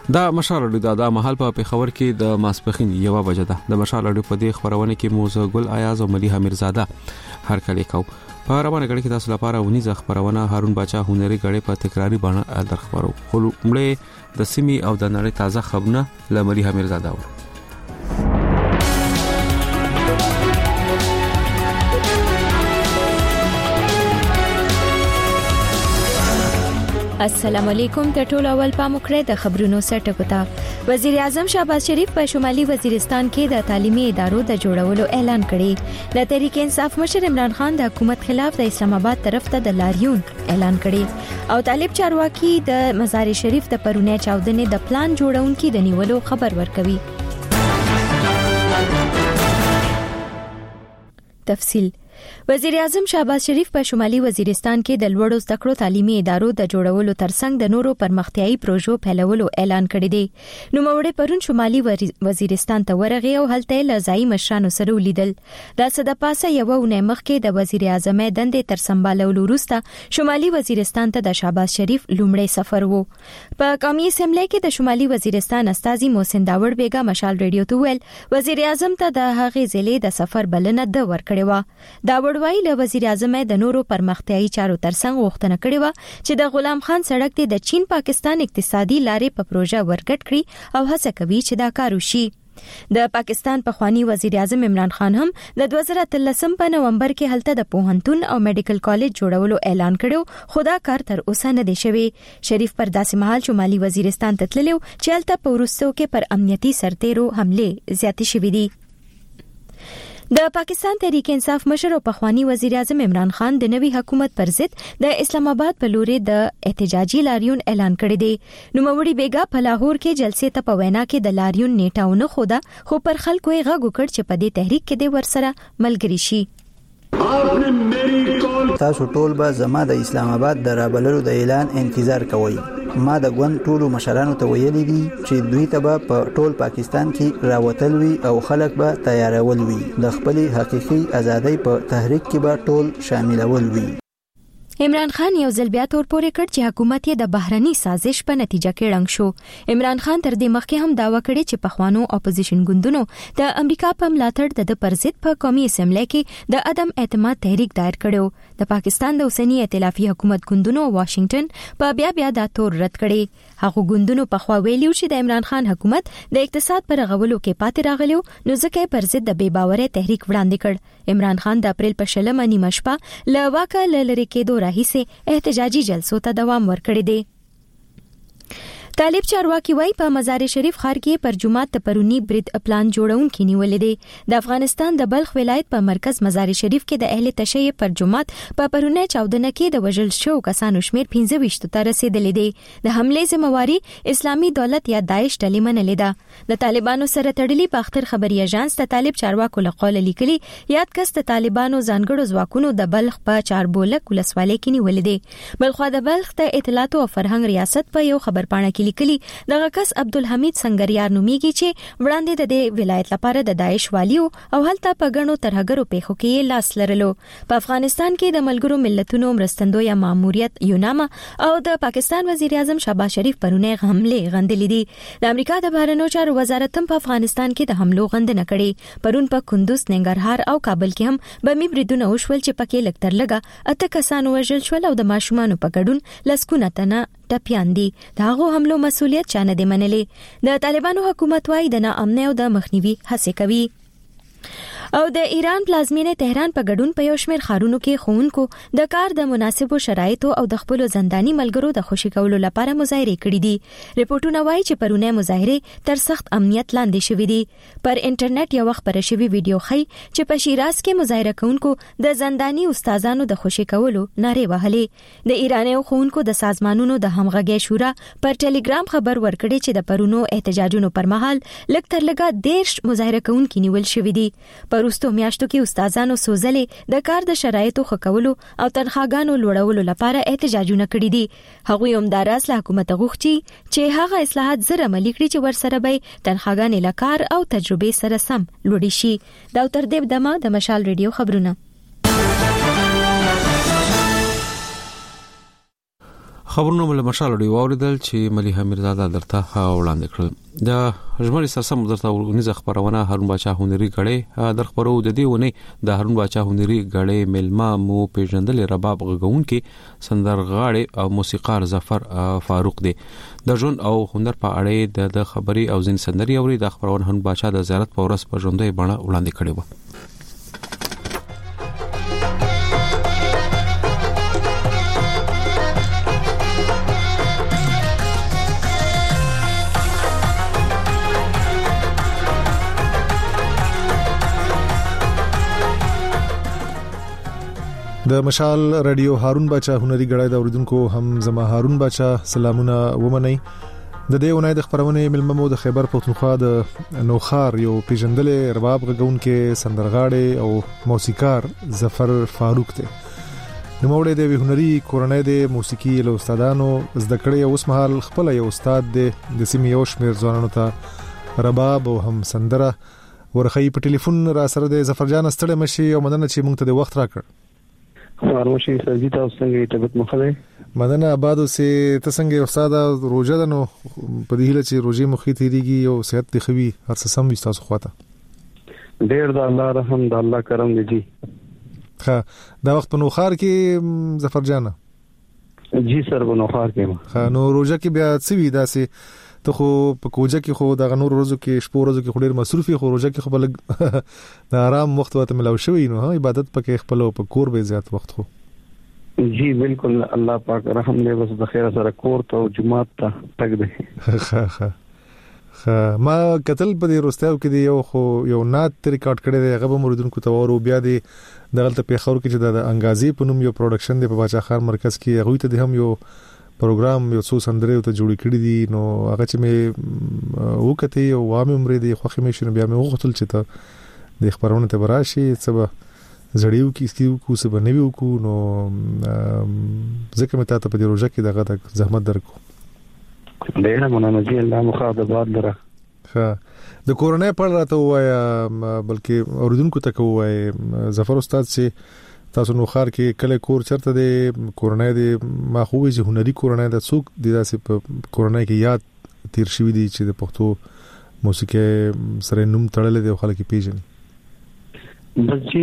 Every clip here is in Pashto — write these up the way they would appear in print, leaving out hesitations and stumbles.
دا مشال اډو دا مهال په پیښور کې د ماسپخین 1 بجه ده. د مشال اډو په دې خبرونه کې موزه ګل ایاز او ملیحه میرزاده هر کله کو په روانه غړي کې تاسو لپاره ونی ځ خبرونه هارون باچا هنري غړي په تکراری باندې در خبرو خو مړې د سیمي او د نړۍ تازه خبرونه ل ملیحه میرزاده ور. السلام علیکم. ته ټول اول پاموکړه د خبرونو سره ټکوتا. وزیر اعظم شهباز شریف په شمالي وزیرستان کې د تعلیمي ادارو د جوړولو اعلان کړی. د تحریک انصاف مشر عمران خان د حکومت خلاف د اسلام آباد طرف ته د لاریون اعلان کړی او طالب چارواکي د مزار شریف د پرونه چاودنې د پلان جوړونکو د نیولو خبر ورکوي. تفصیل. وزیر اعظم شهباز شریف په شمالي وزیرستان کې د لوړو زده کړو تعلیمي ادارو د جوړولو ترڅنګ د نورو پرمختیايي پروژو پیلولو اعلان کړی دی. نو موړې پرون شمالي وزیرستان ته ورغی او هلته لزای مشرانو سره ولیدل. د صد پاسه یو ونه مخکې د وزیر اعظم دندې تر سمبالولو وروسته شمالي وزیرستان ته د شهباز شریف لومړی سفر وو. په قومي اسمبلی کې د شمالي وزیرستان استاذي محسن داوړ بیگا مشال ریډیو ته ویل وزیر اعظم ته د هغې ضلع د سفر بلنه د ورکړې و. دا وړوي له وزیر اعظم د نورو پرمختیايي چارو ترڅنګ غوښتنه کړې و چې د غلام خان سړک د چین پاکستان اقتصادي لارې په پروژه ورګټ کړي او هڅه کوي چې دا کار وشي. د پاکستان پخوانی وزیر اعظم عمران خان هم د 2013 په نومبر کې هلته د پوهنتون او میډیکل کالج جوړولو اعلان کړو خو دا کار تر اوسه نه دی شوی. شریف پر داسې مهال شمالي وزیرستان ته تللی چې هلته په وروستو کې پر امنیتي سرتیرو حمله زیاتې شوې دي. د پاکستان تحریک انصاف مشر او پخوانی وزیر اعظم عمران خان د نوي حکومت پر ضد د اسلام آباد په لوري د احتجاجي لاریون اعلان کړی دی. نوموړي بیگا په لاهور کې جلسې ته په وینا کې د لاریون نیټاونه خوده خو پر خلکو یې غږ وکړ چې په دې تحریک کې د ورسره ملګری شي. تاسو ټول به زما د اسلام آباد د رابللو د اعلان انتظار کوئ. ما د ګوند ټولو مشرانو ته ویلي دي چې دوی ته به په ټول پاکستان کې راوتل وي او خلک به تیارول وي. د خپل حقيقي ازادۍ په تحریک کې به ټول شاملول وي. عمران خان یو ځل بیا تور پورې کړ چې حکومت یې د بهرني سازش په نتیجه کې ړنګ شو. عمران خان تر دې مخکې هم داوا کړی چې پخوانو اپوزیشن ګوندونو د امریکا په ملاتړ د پرضد په قومي اسمبلی کې د عدم اعتماد تحریک دایر کړو. د پاکستان د اوسنی ائتلافي حکومت ګوندونو واشنگټن په بیا دا تور رد کړي. هغه ګوندونو په خوا ویلو چې د عمران خان حکومت د اقتصاد پر غولو کې پاتې راغلیو نو ځکه پرضد د بے باورۍ تحریک وړاندې کړ. عمران خان د اپریل په 16 نیمه شپه له واکه لری کېدو راهیسې احتجاجي جلسو ته دوام ورکړی دی. طالب چارواکي وای په مزار شریف ښار کې پر جمعات ته پرونی برید پلان جوړونکو نیولې دي. د افغانستان د بلخ ولایت په مرکز مزار شریف کې د اهل تشیع پر جمعات په پرونه چاودنه کې د وژل شو کسانو شمیر 15 ته رسیدلې دي. د حمله ذمہواری اسلامي دولت یا داعش ډلې منلې ده. د طالبانو سره تړلې په اختر خبري اژانس د طالب چارواکو له قوله لیکلي یاد کس د طالبانو ځانګړو ځواکونو د بلخ په چاربولک ولسوالۍ کې نیولې دي. بلخو د بلخ د اطلاعات او فرهنګ ریاست په یو خبرپاڼه کې لیکلي دغه کس عبدالحمید سنگریار نومیږي چې وړاندې د دې ولایت لپاره د داعش والیو او هلته په غنو ترهګرو پیښو کې لاس لرلو. په افغانستان کې د ملګرو ملتونو مرستندوی ماموریت یوناما او د پاکستان وزیر اعظم شهباز شریف پرونه حمله غندلې دي. د امریکا د بهرنیو چارو وزارت هم په افغانستان کې د حملو غندنه کړې. پرون په کندوز، ننګرهار او کابل کې هم بمي بریدونه وشول چې پکې لکتر لګا 8 کسان وژل شول او د ماشومان په ګډون لسکونه تنه ټپيان دي. داغو حملو مسؤلیت چانه دی منلې. د طالبانو حکومت وايي د ناامنۍ او د مخنیوي هڅه کوي. او د ایران پلازمینه تهران په ګډون په یو شمېر ښارونو کې ښوونکو د کار د مناسبو شرایطو او د خپل زنداني ملګرو د خوشي کولو لپاره مظاهره کړې دي. ریپورتونه وایي چې پرونه مظاهره تر سخت امنیت لاندې شوې دي. پر انټرنیټ یو وخت پر شوی ویډیو ښيي چې په شیراز کې مظاهره کوونکو د زنداني استادانو د خوشي کولو نارې وهلې. د ایراني ښوونکو د سازمانونو د همغږي شورا پر ټلګرام خبر ورکړي چې د پرونو احتجاجونو پر مهال لکتر لګا 10 مظاهره کوونکي نیول شوې دي. پروستو میاشتو کې استادانو سوزلې د کار د شرایطو ښه کولو او تنخواګانو لوړولو لپاره احتجاجونه کړي دي. هغوی هم د راس له حکومت غوښتي چې هغه اصلاحات زر عملي کړي چې ورسره به تنخواګانې له کار او تجربې سره سم لوړې شي. دا تر دې دمه د مشال ریډیو خبرونه. خبرونه مل مشال دی واوریدل چې مليحه میرزاده درته وړاندې کړل د ژمنې سرسم درته ونیز خبرونه هارون باچا هنري غړې در خبرو د دې ونه د هارون باچا هنري غړې ملما مو پیژندل رباب غون کې سندرغاړي او موسیقار ظفر فاروق دی د ژوند او هنر په اړه د خبري او زین سندري اوري د خبرونه هارون باچا د زیارت په ورځ په ژوندۍ بڼه وړاندې کړي و. د مشال رادیو هارون باچا هنري غړای د اوریدونکو هم زما هارون باچا سلامونه ومني. د دې ونای د خبرونه ملممو د خیبر پختونخوا د نوخار یو پیژندل رباب غون کې سندرغاړي او موسیقار ظفر فاروق ته نوموړی د هنري کورنۍ د موسیقي له استادانو زده کړې اوس مهال خپل یو استاد د سیمې یو شمیر ځوانانو ته رباب او هم سندره ورخی په ټلیفون را سره د ظفر جان ستړي مشي او مننه چې مونږ ته د وخت راکړ. فارموشي سرجیت او څنګه طبيعت مخه مدنه آبادو سي تسنګ استاد روزه ده نو په دې هله چې روزي مخې تیریږي او صحت دې خوي هر څه سم وي تاسو خواته ډېر د الله رحم د الله کرم دی. ها دا وخت په نوخار کې ظفر جان جی سر په نوخار کې ها نو روزه کې بیا څه وی داسې ته خو په کوجه کې خو د غنور روزو کې شپو روزو کې خډیر مصروفي خو روزه کې خو بل د آرام وخت وته ملو شوی نو عبادت پکې خپل په کور به زیات وخت خو جی بالکل الله پاک رحم دې بس د خیر سره کور ته جمعات ته تک دې ما قتل په دې روستاو کې دی یو خو یو نات ریکارډ کړی دی هغه موریدونکو ته ورو بیا دی دغلت په خور کې چې د انګازي په نوم یو پروډکشن دی په باچا خان مرکز کې هغه ته هم یو پروګرام یو څو سندرې ته جوړ کړی دي نو هغه چې مې وکته یو وامه عمر دی خو مې شنو بیا مې وغوښتل چې ته د خبرونه ته براشي سبا زړیو کې سکیو کو سبا نویو کو نو ځکه مې ته په دې روزه کې دغه زحمت درکو ډېر مننه جی الله مخاطبات دره. ها د کورونې پر راته وایا بلکې اوریدونکو ته کوی ظفر استاد چې تاسو نو خار کې کله کور چرته د کورونای د ما خوې چې هنري کورونای د څوک د داسې په کورونای کې یاد تیر شوی دي چې د پښتو موسیقي سره نوم تړل دي خلک پیژني. بچي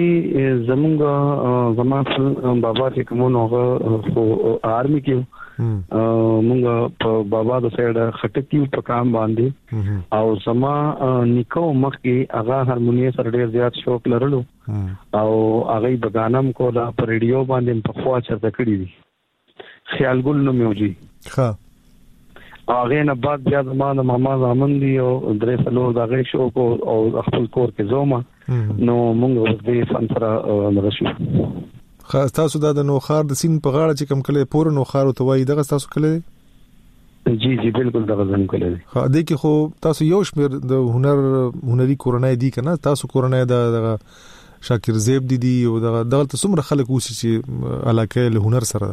زمونږ بابا چې کوم نو آرمي کې مونږ په بابا د سایډ خټکیو په کام باندې او زما نیکو مخ کې هغه هارمونی سره ډیر زیات شوق لرلو او هغه بغانم کولا په ریډیو باندې په خوا چرته کړی دي خیال ګل نو میوجي ها هغه نه بعد بیا زما د ماما زامن دی او درې فلور د هغه شوق او خپل کور کې زوما نو مونږ د فن سره مرشو خاص تاسو د نوخار د سین په غاړه چې کم کله پور نوخار او توای دغه تاسو کله جی بالکل دغه ځم کله خا دې کې خو تاسو یو شمیر د هنري کورنۍ دی کنه تاسو کورنۍ د شاکر زیب دي او دغه څومره خلک اوسې چې علاقه له هنر سره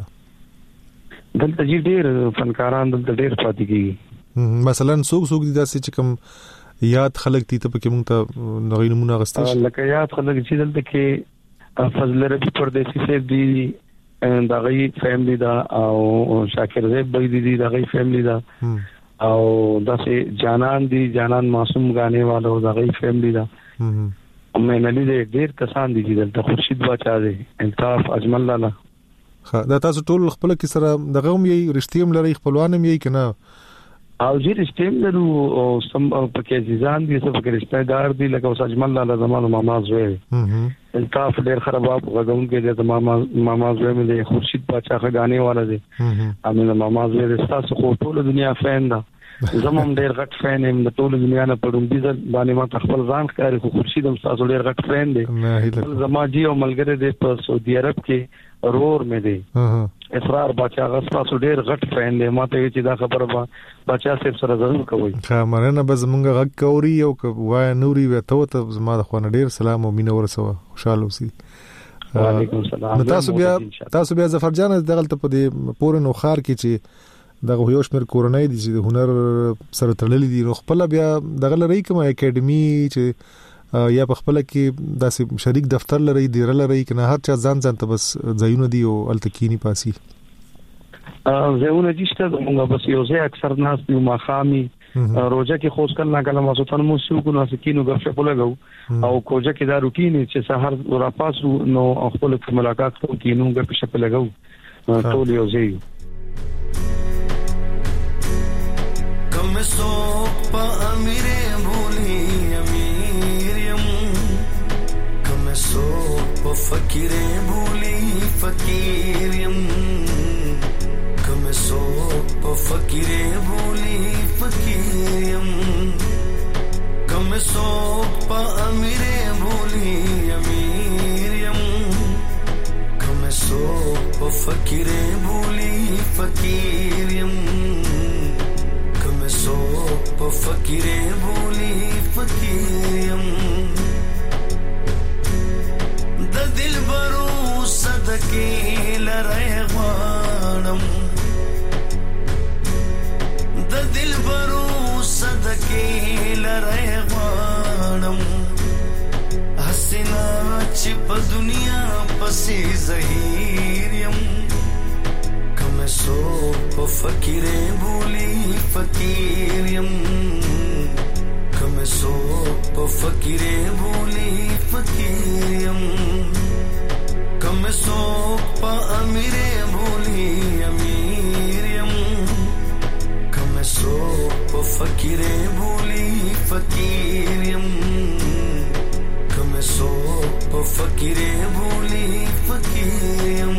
دلته جی ډیر فنکاران دلته ډیر پاتې کیږي مثلا څوک دي داسې چې کم یاد خلک دي ته پکې مونږ ته نغې نمونه غستې لکه یاد خلک چې دلته کې فضل ربی پردیسی صاحب دی دا غي فیملی دا او شاکر زیب بی دی دا غي فیملی دا او داسې جانان دی جانان معصوم غانے والو دا غي فیملی دا مې نلی دې ډیر کسان دي چې دلته خورشید باچا دی الطاف اجمل لالا دا تاسو ټول خپل کې سره دغه هم یې رښتیم لري خپلوانم یې کنه او جی رښتیم لرو او سم پکې ځان دي څه پکې رشتہ دار دي لکه اجمل لالا زمانو ماما زوی الطاف ډیر خراب غوږون کې د ماما زوی مې د خورشید باچا غانے والا دی امینه ماما زوی د تاسو خو ټول دنیا فین دا زموږ ډیر غټ فین هم د ټول دنیا نه پړم دي باندې ما خپل ځان ښکاري خو خورشید هم تاسو ډیر غټ فین دی زما جی او ملګری دی په سعودي عرب کې رور مې دی اسرار باچا غسرا ډیر غټ فین دی ما ته چې دا خبره باچا صاحب سره ضرور کوي خامرنه بس مونږ غږ کوي او وای نوري وته ته زما د خوانه ډیر سلام او مینه ورسوه خوشاله اوسئ. وعلیکم السلام. تاسو بیا ظفر جان دغلت په دې پور نو خار کې چې دغه یو شمیر کورنۍ دي چې د هنر سره تړلې دي نو خپل بیا دغه لري کوم اکیډمي چې یا په خپل کې داسې شریک دفتر لري دی لري کنه هر چا ځان ته بس ځایونه دی او التکینی پاسي زهونه جشته موږ بس یو ځای اکثر ناس یو مخامي روزه کې خوش کله کله ما سوتن مو شو کو نو سکینو غف په لګو او کوجه کې دا روټین چې سحر ورا پاسو نو خپل ملاقات کو کینو غف په لګو ټول یو ځای کم سو په امیر بولی امیریم کم سو په فقیر بولی فقیریم کم سو په فقیر بولی فقیریم کم سو په امیر بولی امیریم کم سو په فقیر بولی فقیریم کم سو په فقیر بولی فقیریم د دلبرو صدقې لره غواړم د دلبرو صدقې لره غواړم حسنا چې په دنیا پسې زهیر یم کم سو په فقیر بولی فقیر یم کم سو په فقیر بولی فقیر یم کم سو په امیر بولی امیر یم کم سو په فقیر بولی فقیر یم کم سو په فقیر بولی فقیر یم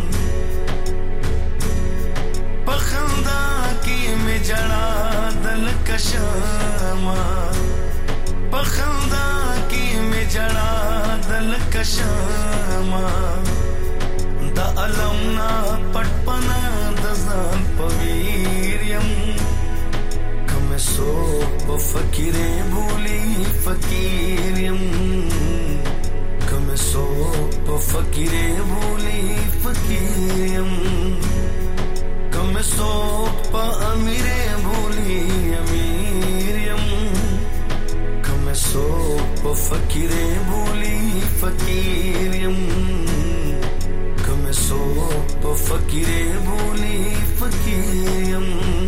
پخندا کې می جړا دل کشما پخندا کې می جړا دل کشما دا علمنا پټپنا د ځان پویریم کم سو په فقیر بولی فقیریم کم سو په فقیر بولی فقیریم کم سو په امیر بولی امیریم کم سو په فقیر بولی فقیریم کم سو په فقیر بولی فقیریم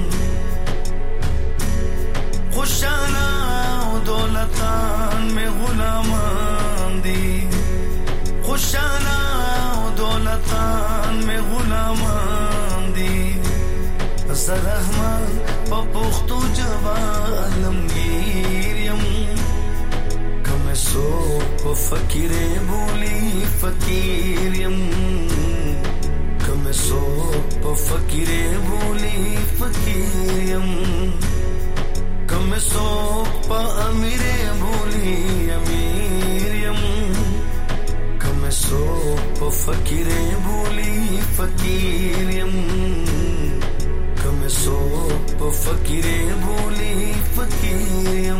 خوشانا دولتان میں غلامان دی خوشانا دولتان میں غلامان دی زرحمان پا پختو جبا علمگیریم کم سو پا فقیر بولی فقیریم کم سو پا فقیر بولی فقیریم کم سو پا امیر بولی امیریم کم سو پا فقیر بولی فقیریم کم سو پا فقیر بولی فقیریم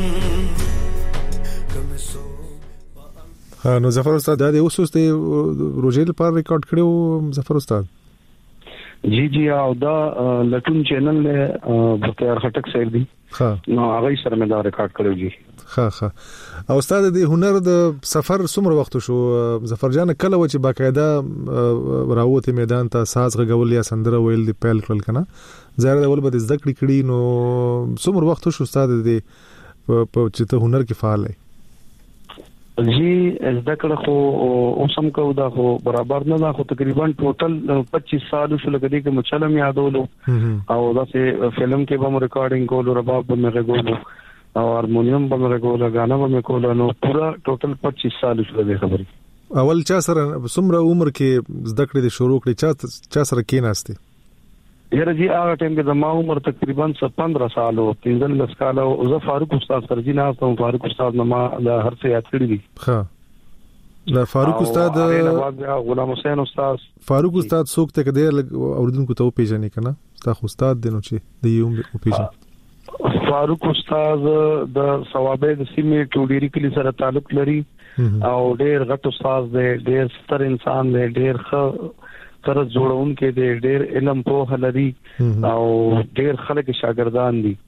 کم سو نو ظفر استاد دا اوس اوس د روزي لپاره ریکارډ کړو ظفر استاد جی او دا لټون چینل له بختیار خټک صاحب دی نو هغه سره مې دا ریکارډ کړو جی او استاد د هنر د سفر څومره وخت شو ظفر جان کله و چې باقاعده راوته میدان ته ساز غول یا سندره ویل دی پیل کړل کنه زهره د ول به زده کړی کړي نو څومره وخت شو استاد د چې ته هنر کې فعال یې جی زده کړه خو اوسم کو دا خو برابر نه دا خو تقریبا ټوټل 25 سال شو لګیږي چې مچلم یادولو او دا سه فلم کې به ریکارډینګ کولو رباب به مې غوولو او هارمونیم به مې غوولو غانا به مې کولو نو پورا ټوټل 25 سال شو د خبرې اول چا سره څومره عمر کې زده کړې د شروع کړې چا سره کې ناشته یاره جی هغه ټیم کې د ما عمر تقریبا 15 سال او 13 کال او زه فاروق استاد سره جنا ته فاروق استاد ما د هر څه یاد کړی دي ها د فاروق استاد غلام حسین استاد فاروق استاد څوک ته کده اوردونکو ته پیژنې کنه تا استاد دینو چې د یوم پیژن فاروق استاد د ثوابه د سیمې ټوډيري کلی سره تعلق لري او ډېر غټ استاد دی ډېر ستر انسان دی ډېر ښه تر جوړون کې د ډېر علم په لري او ډېر خلک شاګردان دي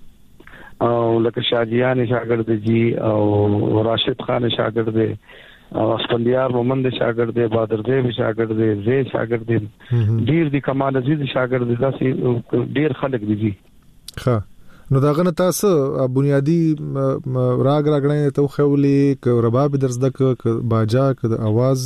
او لکه شاجیان شاګرد دي او راشد خان شاګرد دي اسپندیار مومند شاګرد دی، بادر دی شاګرد دی، زی شاګرد دی، ډیر دی کمال عزیز شاګرد دی، داسې ډیر خلک دي. ښه نو دا غنه تاسو بنیادی راغړنې ته خولي ک رباب درزده ک باجا ک د आवाज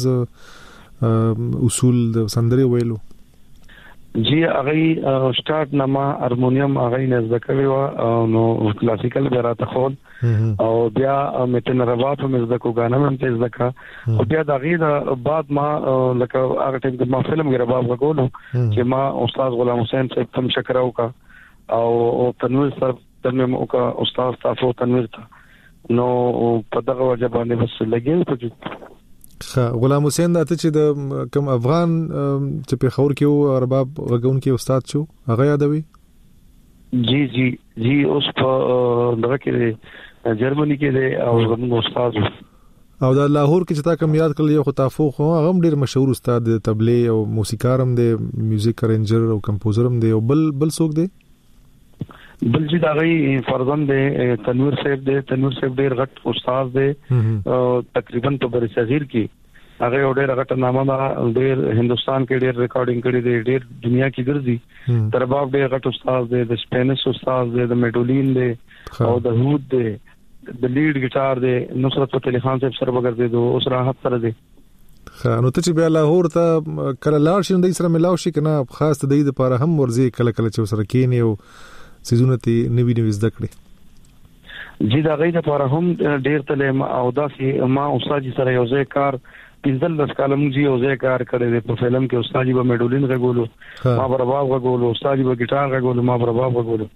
اصول د سندري ویلو جی هغه سٹارټ نما هارمونیم هغه نه ذکر و نو کلاسیکل براته خول او بیا متن رباب هم ذکر غانا هم ته ذکر او بیا دغه بعد ما لکه هغه ټیم ما فلم رباب غوړو چې ما استاد غلام حسین صاحب تم شکراو کا او تنویر صاحب تم او کا استاد تاسو تنویر تا نو په دغه وجه باندې بس لګیل په غلام حسین دته چې د کم افغان چې په خور کې رباب غون کې استاد شو هغه یادوي. جی جی جی اوس په دغه کې جرمني کې او زموږ استاد او د لاهور کې چې تا کوم یاد کړل یو خطافو خو هغه ډیر مشهور استاد د تبلې او موسیقارم دی، میوزیک ارنجر او کمپوزرم دی او بل څوک دی بل چې دا غي فرزند دی تنویر صاحب دی. تنویر صاحب ډیر غټ استاد دی تقریبا په بر صغیر کې هغه ډیر غټ نامه دا ډیر هندستان کې ډیر ریکارډینګ کړی دی، ډیر دنیا کې ګرځي. ترباب ډیر غټ استاد دی، د سپینش استاد دی، د میډولین دی او د هود دی، د لیډ ګټار دی. نصرت فتح علي خان صاحب سره وګرځي دو اوس راحت سره دی. نو ته چې بیا لاهور ته کله لاړ شې د سره ملاو شي کنه خاص د دې لپاره هم ورځي کله کله چې سره کېنی او سيزونه ته نوی زده کړې. جی دا غي لپاره هم ډیر تل او دا چې ما استاد سره یو ځای کار 15 کالم جی یو ځای کار کړی دی په فلم کې. استاد به میډولین غوولو، ما رباب غوولو، استاد به ګټار غوولو، ما رباب غوولو.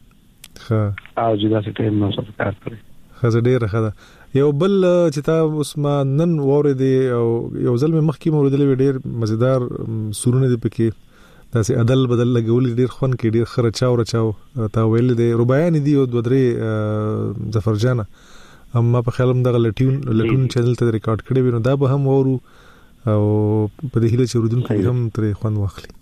او جی دا چې ټیم نو سره کار کړی. خزه ډیر خده یو بل چې تا اوس ما نن وره دی او یو ځل مخکې موردل ډیر مزیدار سورونه دی پکې داسې عدل بدل لګول ډیر خون کې ډیر خرچاو تا ویل دی ربايان دی او دوه ظفرجان اما په خیالم د لټون چینل ته ریکارډ کړی وینو دا به هم ورو او په دې هله چې ردون کې هم تر خوان واخلي.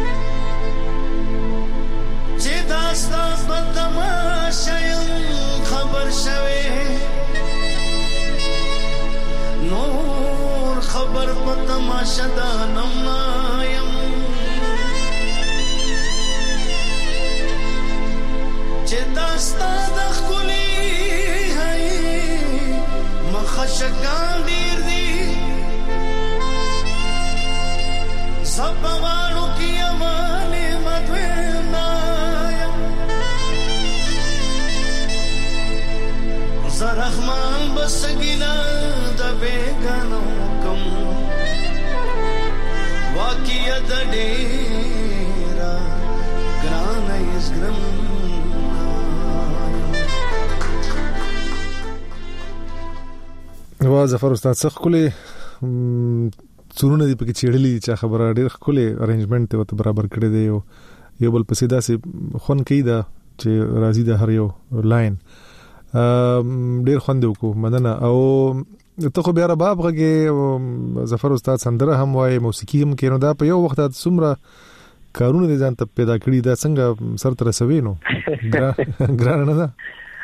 چې داستا په تماشا يم شوه نور خبر په تماشا دا نمایم چې داستا د خولي هي مخشکان ډیر دي سبوانو کی امانه مدوینایم زرحمان بسگینا د بیگانو کم واقعیا د ډیرا ګران ایس ګرم وا ظفر استاد څخه کولې څورونه دي پکې چېړلې چې خبره ډېر کولې ارینجمنت ته برابر کړی دی یو بل پسې داسې خون کې دا چې راځي د هر یو لاین ډېر خوند وکړو مدنه او ته خو بیا رباب غږی ظفر استاد سندره هم وایي موسیقي هم کینو دا په یو وخت څومره کارونه دي ځان ته پیدا کړی دا څنګه سر تر رسوي نو ګران نه ده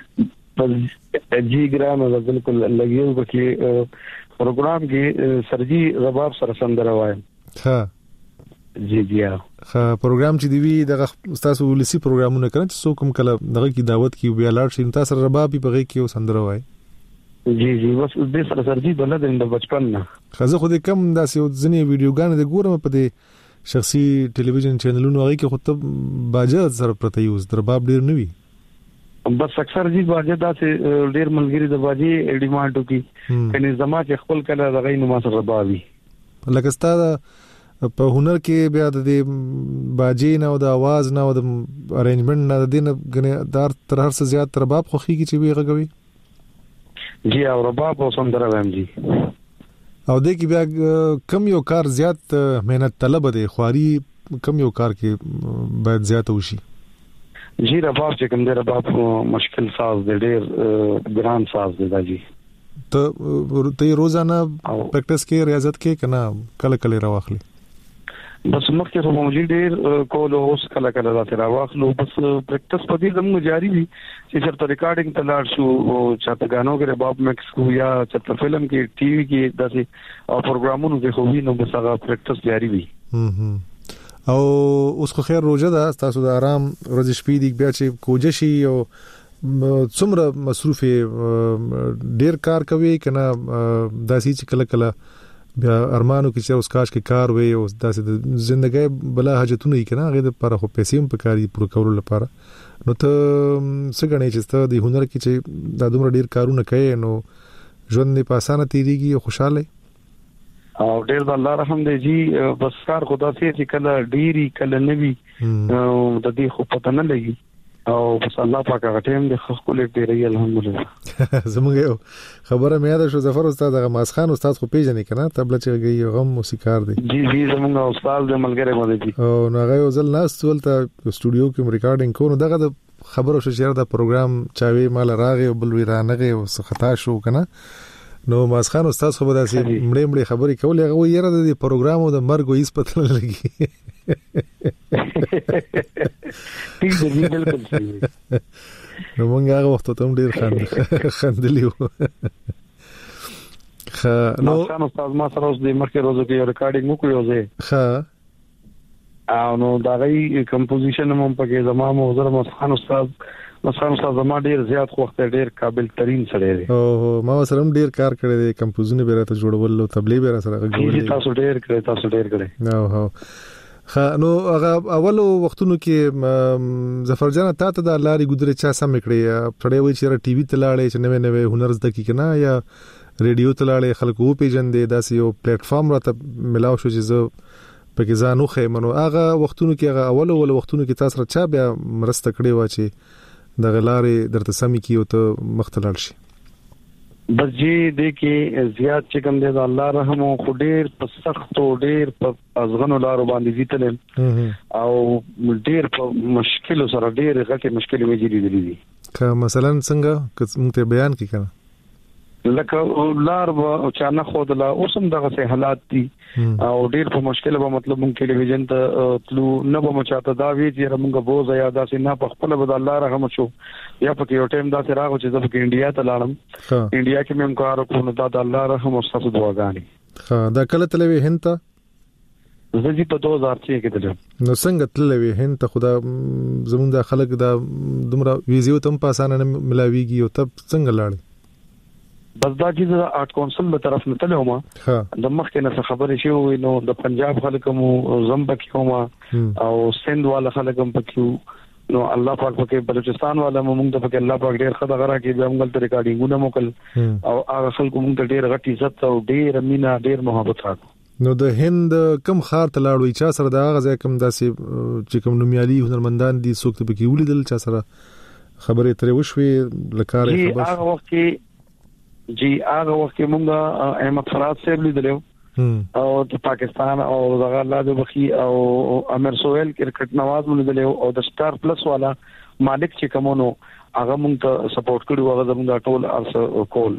جی ګرام بالکل لګیو بکی پروګرام کې سرجی رباب سره سندره وایم ها جی بیا پروګرام چې دی وی دغه تاسو ولسی پروګرامونه کړئ چې څوک هم کله دغه کی دعوت کی بیا لاړ شي تاسو رباب په غي کې سندره وای جی جی بس دې سره سرجی بلد د بچپن نه خزه خو دې کم داسې ځنی ویډیوګان د ګورم په دې شخصي ټلویزیون چینلونو هغه کې خو ته باجه سره پرته یوز رباب ډیر نوي بس اکثر جی باجه دا سه ډیر ملګری د باجه ډیمانډو کی کني زما چې خپل کله دغه نو ما سره ربابي لکه ستاسو په هنر کې بیا د باجه نه او د आवाज نه او د ارینجمنت نه د دین غني دار تر هر څه زیات رباب خوخي کی چې وی غږوي جی او رباب او سندره وایم جی او د کی بیا کم یو کار زیات مهنت طلب دی خواري کم یو کار کې باید زیات وشي جی رباب چې کوم دی رباب مشکل ساز دی ډیر ګران ساز دی دا جی ته روزانه پریکټس کې ریاضت کې کنا کله کله راوخلی بس مخکې خو موجود ډیر کول اوس کله کله راته راوخلو بس پریکټس په دې زموږ جاری وي چې چرته ریکارډینګ ته لاړ شو او چاته غانو کې رباب مکس کو یا چرته فلم کې ټي وي کې داسې او پروګرامونو کې خو وینم بس هغه پریکټس جاری وي او اوس خو خیر روزه ده تاسو د آرام ورځ شپې دی بیا چې کوجشي او څومره مصروف ډیر کار کوي کنه داسې چې کله کله بیا ارمانو کې چې اوس کاش کې کار وي او داسې د ژوندۍ بلا حاجتونه یې کنه هغه د لپاره خو پیسې هم پکاري پوره کولو لپاره نو ته څنګه نه چې ته د هنر کې چې د دومره ډیر کارونه کوي نو ژوند په اسانه تیریږي او خوشاله او ډیر د الله رحم دی جی بس کار خدا سي چې کله ډيري کله نوي د دې خو پته نه لګي او بس الله پاک هغه ټیم د خپل ډیر الحمدلله زموږ خبره مې یاد شو ظفر استاد هغه ماسخان استاد خو پیژنې کنه تبله چې غي غم موسیقار دی جی جی زموږ استاد د ملګری مده دي او نو هغه ځل ناس ولته سټوډیو کې ریکارډینګ کوو دغه د خبرو شو دا پروګرام چاوي مال راغی او بل ویرانغه او خطا شو کنه نو ماسخان استاد خو به داسې مړې خبرې کولې هغه یره د پروګرامو د مرګ وې سپتل لګي ټیک دی بالکل صحیح نو موږ هغه وخت ته هم ډیر خندلیو نو ماسخان استاد ما سره اوس د مرکه روزو کې ریکارډینګ وکړو زه او نو دا غي کمپوزیشن هم پکې زمام حضور ماسخان استاد زما ډیر زیات وخت ډیر قابل ترين سره دی او ما سره هم ډیر کار کړی دی کمپوزونه به راته جوړول او تبلیغ به را سره غوړل تاسو ډیر کړی نو نو هغه اولو وختونو کې ظفر جان ته د لاري ګذرې چا سم کړی پړې وای چې ټي وي ته لاړې چې نوې هنر زده کی کنه یا ریډیو ته لاړې خلکو پیژندې داسې یو پلیټ فارم راته ملاو شو چې زه پکې ځانو خېمنو هغه وختونو کې هغه اولو وختونو کې تاسو چا بیا مرسته کړې و چې د غلارې درته سمي کیو ته مختلل شي بس جی دې کې زیات چې کوم دې الله رحم او خډیر په سخت او ډیر په ازغنو لارو باندې زیتل او ډیر په مشکل سره ډیر غټه مشکل وې جدي دي که مثلا څنګه که موږ ته بیان کی کنه لکه لار او چانه خود لا اوسم دغه سه حالات دي او ډیر په مشکل به مطلب مونږ ټلویزیون ته تلو نه به مچاته دا وی چې موږ بوز یا دا سي نه په خپل به الله رحم شو یا په یو ټیم دا سره راغو چې د انډیا ته لاړم انډیا کې مې کار وکړو دا د الله رحم او ستاسو دعاګانې دا کله تلوي هند ته زه په 2006 کې تلم نو څنګه تلوي هند ته خدا زمونږ د خلک دا دومره ویزیو تم په اسانه ملاويږي او تب څنګه لاړ بس دا چې د آرټ کونسل په طرف نه تلو ما د مخکې نه خبرې شوې نو د پنجاب خلک مو زمبک کوما او سند والا خلک هم پکې نو الله پاک پکې بلوچستان والا موږ ته پکې الله پاک ډېر خدای غره کې د موږ ته ریکارډینګونه موکل او هغه خلکو موږ ته ډېر غټ عزت او ډېر مینا ډېر محبت راکړو نو د هند کم خار ته لاړوي چا سره دا غزا کم داسې چې کوم نومیالي هنرمندان دي څوک ته پکې ولیدل چا سره خبرې ترې وشوي لکار خبر هغه وخت کې هغه وخت کې موږ احمد فراد صاحب لیدلو او د پاکستان او دغه الله د بخي او امیر سوهیل کرکټ نواز مونږ لیدلو او د سٹار پلس والا مالک چې کومونو هغه موږ ته سپورټ کړو هغه زموږ ټول ارس کول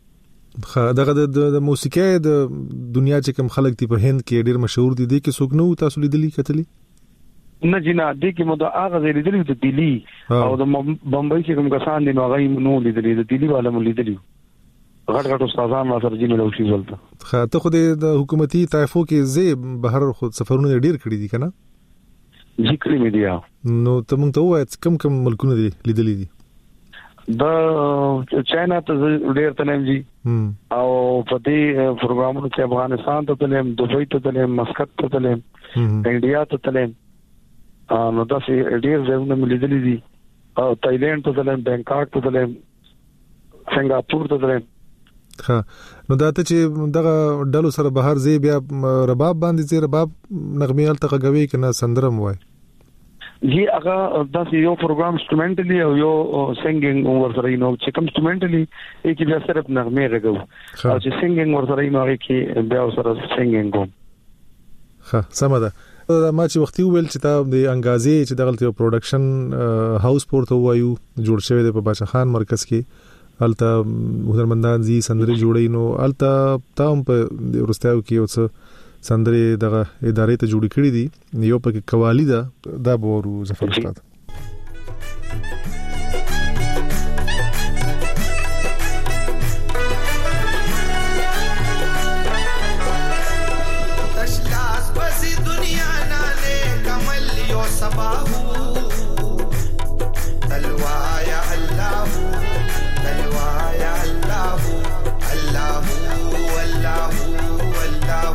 دغه د موسیقي د دنیا چې کوم خلک دی په هند کې ډیر مشهور دي کې څوک نو تاسو لیدلی کتلی نه جنا دې کې مو د هغه لیدلی د دلی او د بمبئی چې کوم کسان دي نو هغه نو لیدلی د دلی والا مو لیدلی غټ استادان ما سره جنو لوشي ولته ته خو د حکومتي طائفو کې زی بهر خود سفرونه ډیر کړی دي کنه جی کړی مې دي نو ته مونږ ته وایې کم ملکونه دي لیدلې دي د چاینا ته ډیر تلم جی او په دې پروګرامونو کې افغانستان ته تلم دوبۍ ته تلم مسقط ته تلم انډیا ته تلم نو دا سي ډیر ځایونه مې لیدلې دي او تایلند ته تلم بانکاک ته تلم سنگاپور ته تلم نو دا ته چې دغه ډلو سره بهر زی بیا رباب باندې زی رباب نغميال ته غوي کنه سندرم وای جی هغه د یو پروګرام انسټرومنټلی او یو سنگینګ ورسره نو چې کوم انسټرومنټلی کې بیا صرف نغمه راغو او چې سنگینګ ورسره نو هغه کې بیا سره سنگینګ کوم سمه ده ما چې وختي ویل چې تا د انګازي چې دغه یو پروډکشن هاوس پورته وایو جوړ شوی د بادشاہ خان مرکز کې الته هنرمندان زی سندري جوړي نو الته تام په ورستاو کې اوس سندري دغه ادارې ته جوړی کړی دي یو پکې قوالی دا بورو ظفر استاد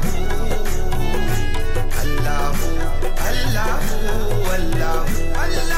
Allah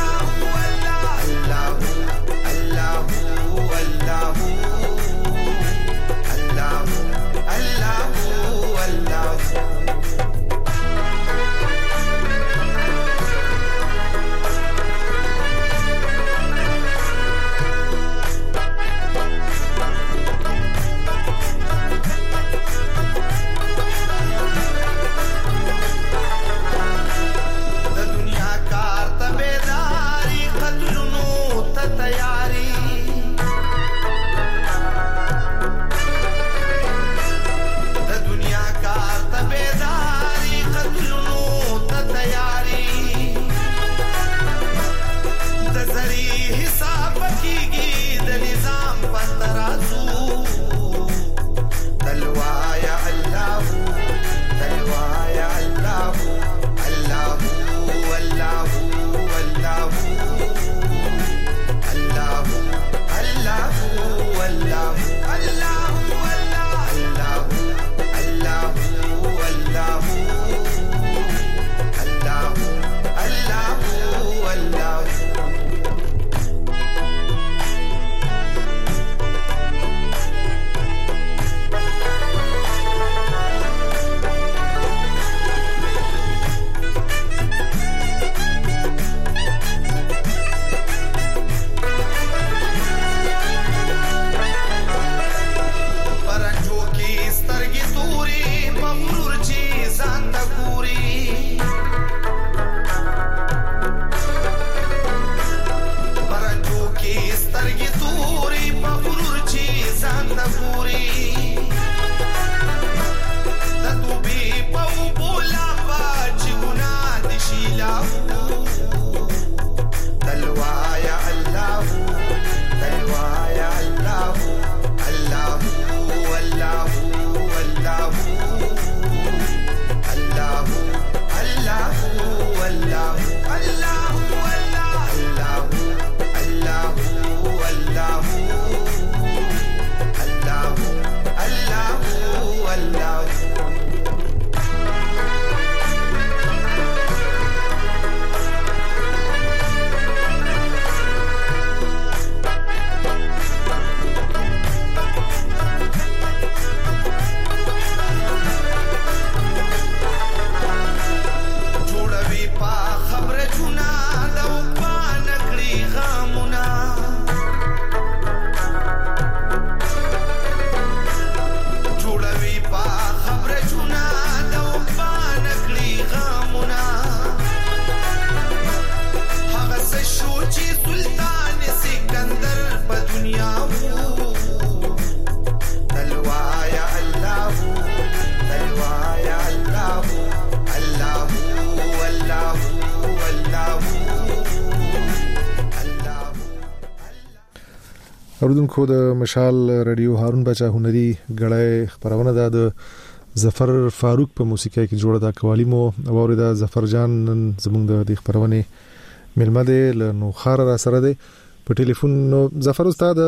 اوردونکو د مشال رادیو هارون بچا هنري غړای خبرونه د ظفر فاروق په موسیقي کې جوړه دا قوالی مو اوریدا ظفر جان زمونږ د خبرونه ملمده له خار را سره دی په ټلیفون. نو ظفر استاد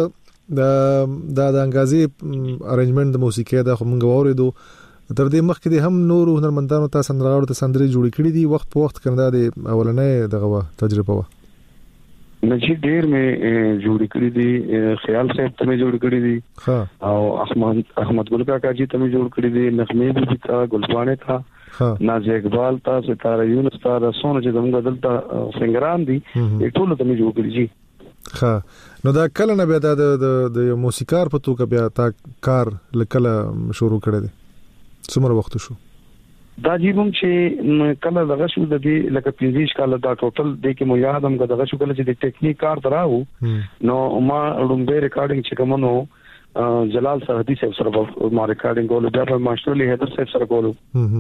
د انګازي ارنجمنت د موسیقي د موږ اوریدو تر دې مخکې د هم نور هنرمندانو ته سندرغاړو ته سندري جوړ کړي دي وخت په وخت کنده د اولنې دغه تجربه و نجی ډیر مې جوړ کړی دي خیال صاحب ته مې جوړ کړی دي او احمد ګل کاکا جی ته مې جوړ کړی دي نغمه بي تا ګلبانه تا ناز اقبال تا ستاره یونس تا رسونه چې زموږ دلته سنگرام دي ټول ته مې جوړ کړی دي. ها نو دا کله نه بیا د موسیقار په توګه بیا تا کار لکله شروع کړی دي څومره وخت شو؟ دا جیبم چې کله دغه شو د دې لکه 15 کال دا ټوټل د کې مو یادم دغه شو کله چې د ټیکنیک کار دراو نو ما رومبه ریکارډینګ چې کومو جلال سرحدي صاحب سره ما ریکارډینګ کولو بیا په ماشټر لی هیدر صاحب سره کولو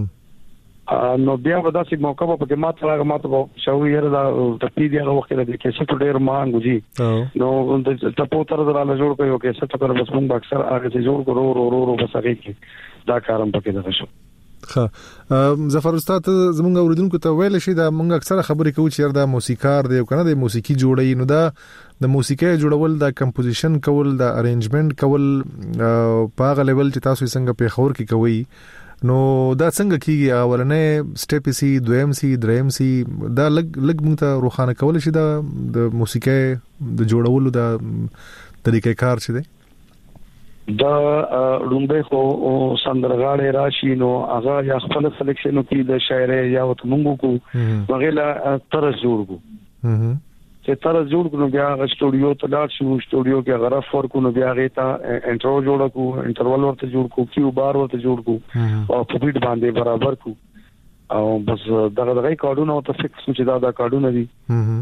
نو بیا ودا چې موقع په کې ما ته شوې یره دا تپی دی هغه وخت د کیسټ ډیر مانګو جی نو د ټپو تر دراله جوړ کړو کیسټ پر بس موږ اکثر هغه چې جوړ کړو رو بس هغه کې دا کارم پکې دغه شو. ظفر استاد زمونږ اوریدونکو ته ویل شي دا مونږ اکثره خبرې کوو چې دا موسیقار دی کنه د موسیقي جوړي نو دا د موسیقي جوړول دا کمپوزیشن کول دا ارینجمنت کول په هغه لیول چې تاسو څنګه په خور کې کوي نو دا څنګه کیږي اولنې سټیپ سي دویم سي دریم سي دا لګ مونږ ته روخانه کول شي دا د موسیقي د جوړولو دا طریقې کار چي دی دا لومبه خو سندرغاړي راشي نو هغه یا خپل سلیکشن کوي د شاعر یا وتمنګو کو وغیلا طرز جوړ کو چې طرز جوړ کو نو بیا سټوډیو ته لاړ شو سټوډیو کې غرف ورکو نو بیا غیتا انټرو جوړ کو انټرول ورته جوړ کو کیو بار ورته جوړ کو او په بیټ باندې برابر کو او بس دغه کارډونه ته فکس چې دا کارډونه دي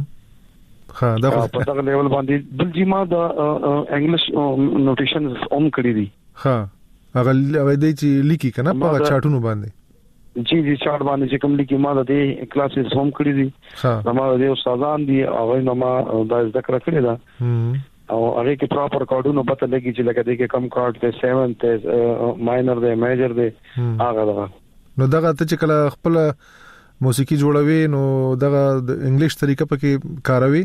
ها دا په دغه لیول باندې بل جما د انګلیش نوټیشنز اوم کړی دي ها هغه د چې لیکي کنه په چارټونو باندې جی چارټ باندې چې کوم لیکي ما د کلاسز اوم کړی دي ما د استادان دي او ما دا ذکر کړی دا او هغه کې پراپر کارډونو پته لګي چې لکه دغه کم کارډ ته 7 ته ماینر دی میجر دی هغه نو دغه ته چې کله خپل موسیقي جوړوي نو دغه د انګلیش طریقه پکې کاروي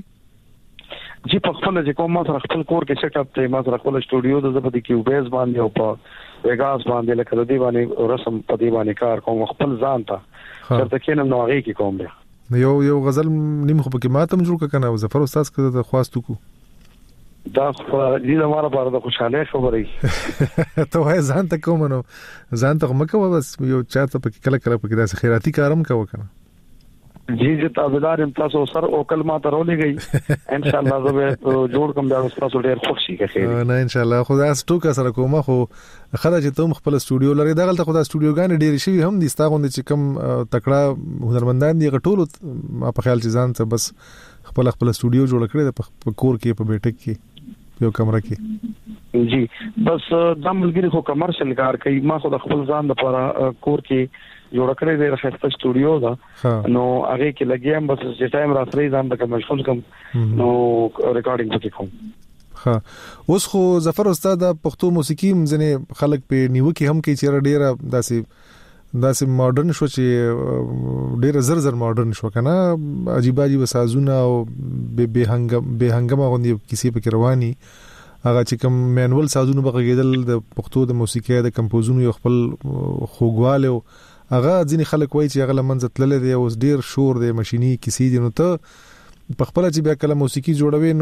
جی په خپل چې کوم ما سره خپل کور کې سیټ اپ ته ما سره خپل سټوډیو د زبدي کیوبیز باندې او په ویګاس باندې لکه د دې باندې رسم په دې باندې کار کوم خپل ځان ته ترته کینم نو هغه کې کوم بیا یو غزل نیم خو پکې ماتم جوړ کنه او ظفر استاد کړه خواستو کو دا دې زموږ لپاره د خوشاله خبرې ته وای ځان ته کوم نو ځان ته مکه بس یو چاته پکې کله پکې داسې خیراتی کارم کوو کنه جی تابعدار تاسو سر او کلمات رولې گئی ان شاء الله زه جوړ کوم دا تاسو ډېر خوشي کې خیر نه ان شاء الله خدای ستوکا سره کومه خو خدای چې ته خپل سټوډیو لري دغه ته خدای سټوډیو غان ډېر شي هم دي ستاغوند چې کم تکړه هنرمندان دي غټول ما په خیال چې ځان ته بس خپل سټوډیو جوړ کړی په کور کې په بیٹک کې یو کمره کې جی بس د ملګری خو کمرشل کار کوي ما خو د خپل ځان لپاره کور کې جوړ کړی دی راخسته سټوډیو دا نو هغه کې لګیم بس چې ټایم راځي ځان د مشغول کوم نو ریکارډینګ پکې کوم ها اوس خو ظفر استاد پښتو موسیقي مزنه خلک په نیوکه هم کې چیرې ډیره داسې ماډرن شو چې ډیره زر ماډرن شو کنه عجیب سازونه او به هنګمه غوندي کیسې پکې رواني هغه چې کوم مینوال سازونه بغیدل د پښتو د موسیقي د کمپوزونو یو خپل خوګواله هغه ځینې خلک وایي چې هغه لمنځه تللی دی او ډیر شور دی ماشيني کیسې دي نو ته په خپل چې بیا کله موسیقي جوړوي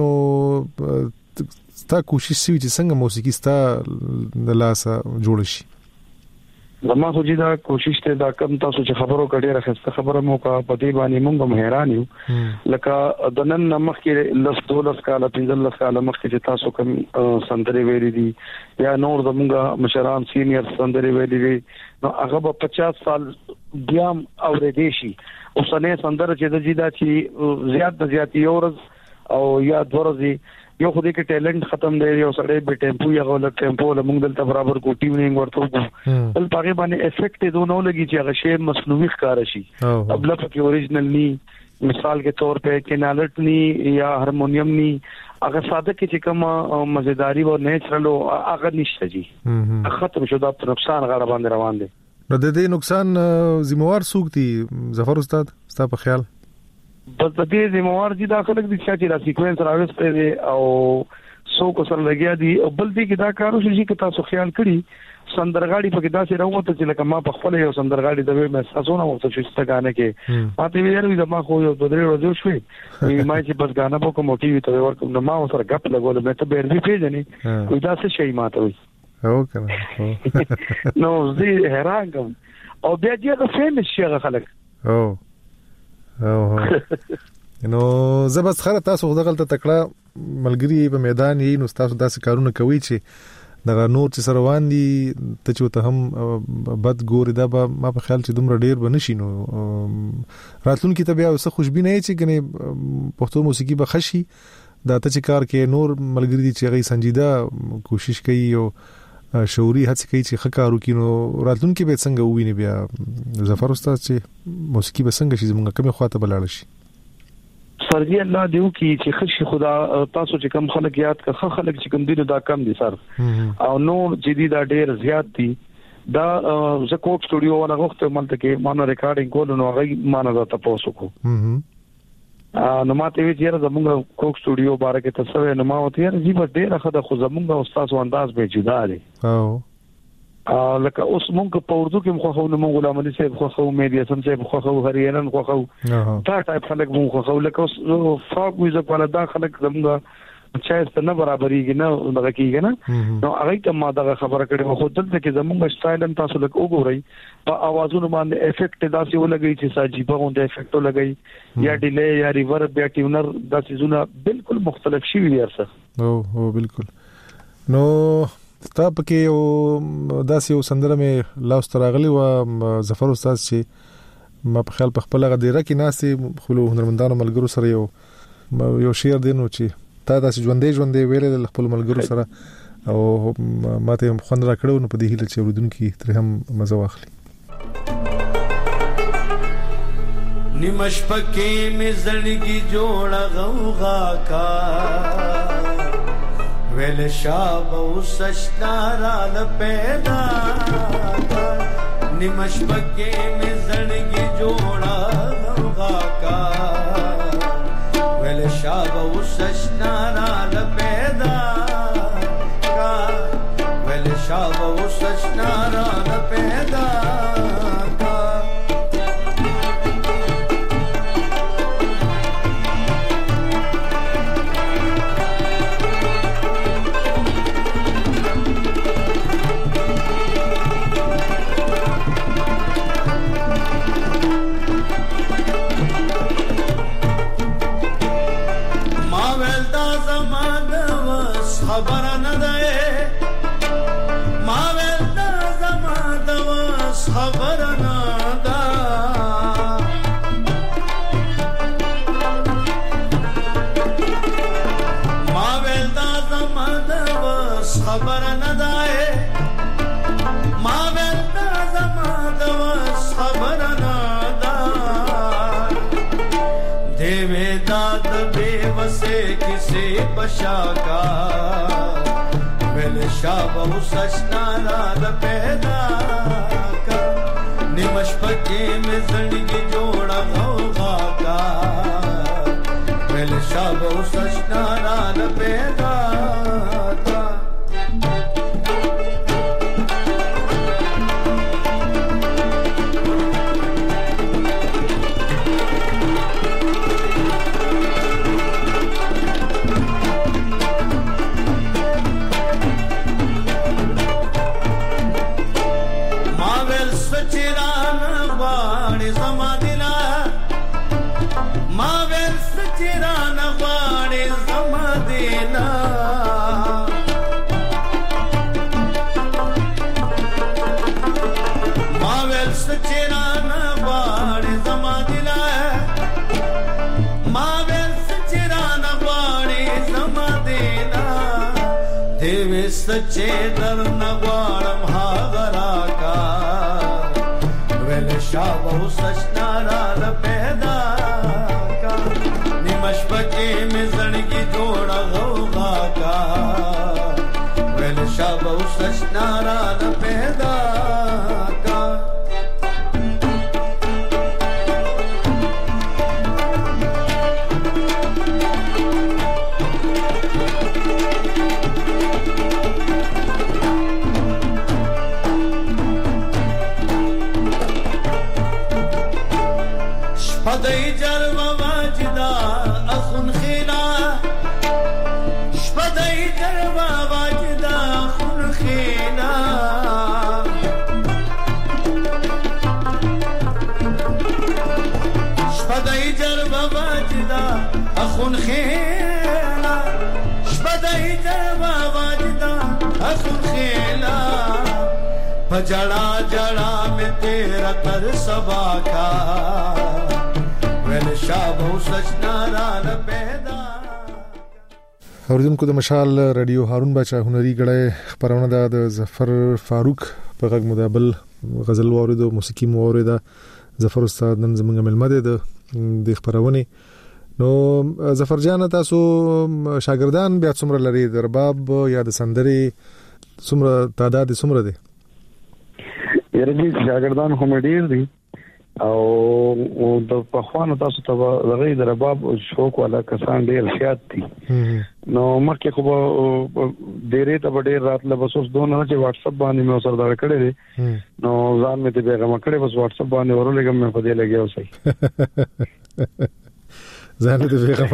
نو ستا کوشش سوي چې څنګه موسیقي ستا د لاسه جوړ شي زما خو دا کوشش ته دا کم تاسو چې خبرو کړي راخسته خبره مو کا پدې باندې مونږ هم حیران یو لکه د نن مخ کې لس دولس کال 15 کال مخ کې چې تاسو کوم سندري ویلي دي یا نور زمونږ مشران سینیئر سندري ویلي دي نو هغه په 50 سال بیا اورېدې شي اوسنۍ سندره چې د جیدا چې زیات یورز او یا دورزي یو خو دې کې ټیلنت ختم دی یو سړی به ټیمپو یا غو لک ټیمپو له موږ دلته برابر کو ټیونینګ ورته بل پاره باندې افیکټ دې نو لګي چې هغه شی مصنوعي ښکار شي ابله پکې اوریجنل ني مثال کے طور پہ کینالٹ نی یا ہارمونیم نی هغه ساده کې چې کوم مزیداری او نیچرل او هغه نشته جی ختم شو دا نقصان غاړه باندې روان دي. نو د دې نقصان ذمہوار څوک دي ظفر استاد ستا په خیال؟ بس د دې ذمہوار دي دا خلک دي چې دا سیکوینس راوستي دي او څوک سره لګیا دي او بل دي کې دا کارو شي چې تاسو خیال کړی سندرغاړي په کې داسې راوته چې لکه ما په خپل یو سندرغاړي د وې محساسونه وته چې ستګانه کې ماته ویل د ما خو یو د درې ورځې شوې ما چې بس غانا په کوم ټي وي ته ورکوم نو ما سره غپ لګول مې ته به ری پیژنې کوئی داسې شي ماته وي او کنه نو زه حیران کوم او بیا دې د فیمس شي خلک نو زبس خره تاسو غلطه تکړه ملګری په میدان یې نو تاسو داسې کارونه کوي چې دا نور چې سره روان دي ته چې ته هم بد ګوري دا به ما په خیال چې دومره ډیر بنشي نو راتلونکي ته بیا وسه خوشبینه چې کنه پښتو موسیقي به خشي دا ته چې کار کې نور ملګری دي چې غي سنجیده کوشش کوي او شعوري هڅه کوي چې خکارو کینو راتلونکي به څنګه وویني بیا ظفر استاد چې موسیقي به څنګه شي زمونږ کومه خواته بلاړ شي سرجی الله دیو کی چې خشي خدا تاسو چې کم خلک یاد کا خلک چې کم دي دا کم دي سر او نو جديد ډېر زیات دي دا ز کوک سټوډیو ولا وخت مونته کې مانو ریکارډینګ کول نو هغه مانو دا تاسو کو نو ماته وی چې زمونږ کوک سټوډیو باره کې تاسو نو ما وته یې زیبه ډېر خدا خو زمونږ استاد انداز به جدا دي لکه اوس مونږ په اردو کې خو نو مونږ غلام علي صاحب خو میډیا سم صاحب خو هریانن خو دا ټایپ خلک مونږ خو لکه اوس فاق ویزه په لدا خلک زمونږ چې نه برابرېږي نه دغه کېږي نه نو هغه ته ما دغه خبره کړې خو دلته کې زمونږ سټایل تاسو لکه وګورئ په اوازونو باندې افیکټ داسې ولګي چې ساجيبه غونډه افیکټ ولګي یا ډیلی یا ریورب یا ټیونر داسې زونه بالکل مختلف شي وي ارسه او بالکل نو تا پکې او داسې یو سندره مې لاس تراغلی و ظفر استاد چې ما په خیال په خپل غديره کې ناسي خپل هنرمندانو ملګرو سره یو شعر دینو چې تا داسې ژوندې ویل خپل ملګرو سره او ماته خوند را کړو نو په دې هیله چې اوریدونکو تر هم مزه واخلي. نیمش پکې مې زړګي جوړ غوغا کا ویل شاب وسشنا را پیدا نیمش پکې مې زړګي جوړا غوغا کا ویل شاب وسشنا را پیدا کا ویل شاب وسشنا را پیدا बशाका वेल शाब हुसना राल पैदा का निमश पके में जड़गी जोड़ा गौगा का वेल शाब हुसना राल पैदा का सच्चे दर नवारम हागरा का वेल शाबहु सचना राल पैदा का निमश पके में जड़गी जोड़ा गौ شب و سشنارا نہ پیدا کا شپدای جرم واجدا اخون خینا شپدای جرم واجدا اخون خینا شپدای جرم واجدا اخون خینا شپدای جرم واجدا اخون خینا پجڑا جڑا میں تیرا تر سبا کا اوریدونکو د مشال رادیو هارون بچا هنري غړې خبرونه د ظفر فاروق په غږ مدابل غزل واورید او موسیقي واورید. ظفر استاد نن زموږ ملمده د خبرونه. نو ظفر جان تاسو شاګردان بیا څومره لري د رباب یا د سندري څومره تعداد څومره دي؟ یره شاګردان هم ډیر دي او د پخوانو تاسو ته لغې د رباب شوق والا کسان ډیر زیات دي. نو مکه خو ډېرې ته ډېر راتله بس اوس دونه چې واتس اپ باندې مې سره دا کړې دي نو ځان مې ته پیغام کړې بس واتس اپ باندې ورولګم مې په دې لګیاو سي ځان ته پیغام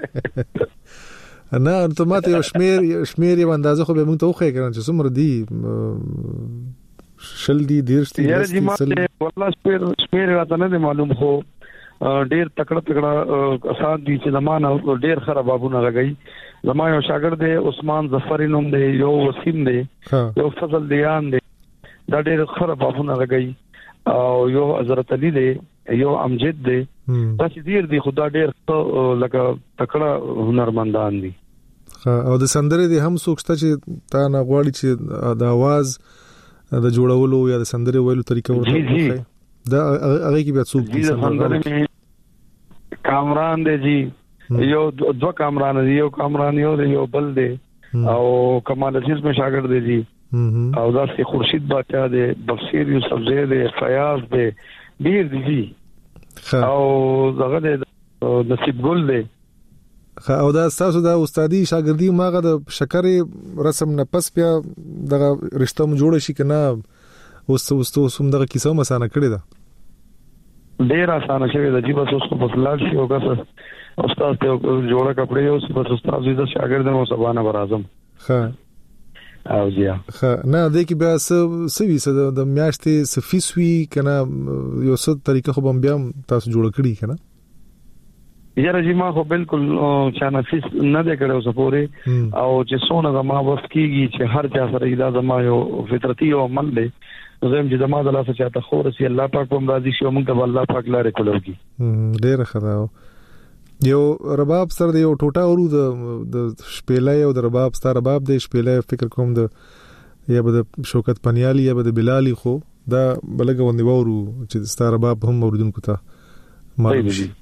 کړې نه ته ماته یو شمیر یو اندازه خو به مونږ ته وخی کړم چې څومره دي شل دي دیرشتي والله سپیر راته نه معلوم خو ډیر تکړه اسان دي چې زمانه ډیر خرابونه لګي. زما یو شاګرد دی عثمان ظفر نوم دی یو وسیم دی یو فضل دیان دی دا ډیر خرابونه لګي او یو حضرت علی دی یو امجد دی دا چې ډیر دي خدا ډیر لکه تکړه هنرمندان دي. او د سندري دي هم سوچته چې تا نه غواړي چې د आवाज د جوړولو یا د سندري ویلو طریقه ورته دا هغه کې بیا څوک دي سندري کامران دی جی یو دو کامران دی یو کامران یو بل دی او کمال عزیز میں شاگرد دی جی او دا سی خورشید بادشاہ دی بصیر یوسف زید دی فیاض دی ډیر دی جی او زغه دی نصیب ګل دی. او دا تاسو د استادي شاګردي ماغه د شکرې رسم نه پس بیا دغه رشتہ م جوړ شي کنه اوس هم دغه کیسه مسانه کړی دا ډیر اسانه شوی د جیبه اوس په فلال شي او ګس استاد ته جوړه کپڑے اوس په استاد د شاګرد نو سبانه برازم ها او جیا نه د کی بیا سوي د میاشتې سفیسوي کنه یو څه طریقه خو بیا تاسو جوړ کړی کنه یاره جی ما خو بالکل چانه فیس نه دې کړو سپوري او چې څونه زما وخت کیږي چې هر چا سره دا زما یو فطرتي او عمل دی زم چې زما د الله څخه چاته خو رسي الله پاک په مرادي شو موږ ته الله پاک لاره کولوږي. ډېر خداو یو رباب سره یو ټوټه ورو د شپېلې او د رباب ستاره رباب د شپېلې فکر کوم د یا به د شوکت پنیالی یا به د بلالي خو دا بلګه ونی وورو چې ستاره رباب هم اوریدونکو ته معلوم شي.